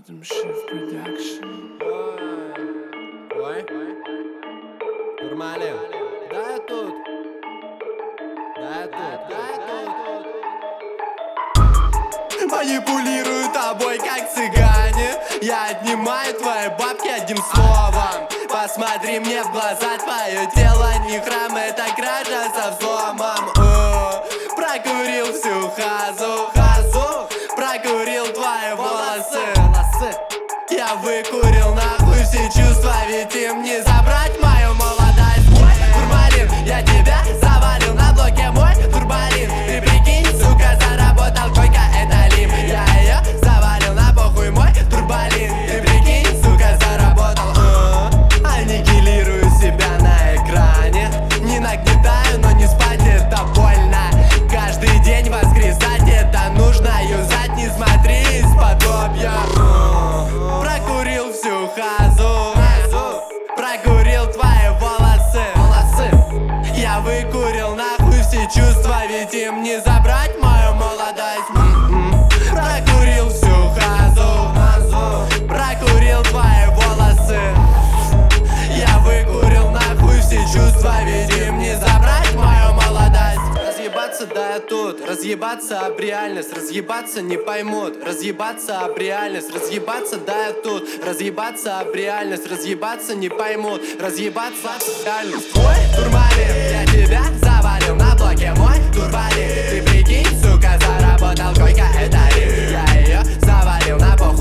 Adam Shift Production. Ой, нормально. Да, я тут. Манипулирую тобой, как цыгане. Я отнимаю твои бабки одним словом. Посмотри мне в глаза, твое тело не храм, это кража со взломом. Прокурил всю хазу, прокурил твои волосы. Я выкурил нахуй все чувства, ведь им не забрать мою молодость. Мой турмалин, я тебя завалил на блоке, мой турбалин. Ты прикинь, сука, заработал койка, это лим. Я ее завалил на похуй, мой турбалин. Ты прикинь, сука, заработал. Аннигилирую себя на экране. Не нагнетаю, но не спать это больно. Каждый день воскресать это нужно юзать, не смотри из-под-лобья. Прокурил всю хазу, прокурил твои волосы. Я выкурил нахуй все чувства, ведь им не забрать мою молодость. Прокурил всю хазу, прокурил твои волосы. Я выкурил нахуй все чувства, ведь им не забрать мою молодость. Разъебаться, да я тут. Разъебаться об реальность, разъебаться не поймут. Разъебаться об реальность, разъебаться, да я тут. Разъебаться об реальность, разъебаться не поймут. Разъебаться об реальность. Мой турмалин, я тебя завалил на блоке, мой турбалин. Ты прикинь, сука, заработал койка, это рим. Я ее завалил на похуй.